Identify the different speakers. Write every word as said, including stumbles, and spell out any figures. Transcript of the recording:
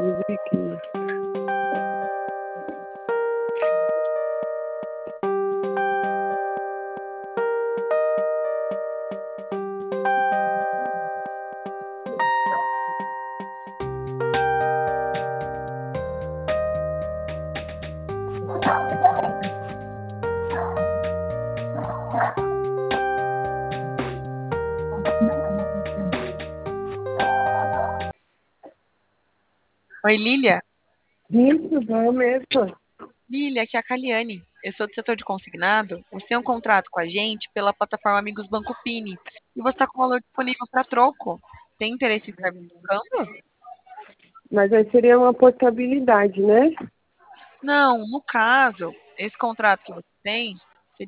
Speaker 1: Musiquinha.
Speaker 2: Oi, Lília.
Speaker 1: Isso, vai mesmo.
Speaker 2: Lília, aqui é a Caliane. Eu sou do setor de consignado. Você tem um contrato com a gente pela plataforma Amigos Banco Pini. E você está com o valor disponível para troco. Tem interesse em estar trocando?
Speaker 1: Mas aí seria uma portabilidade, né?
Speaker 2: Não, no caso, esse contrato que você tem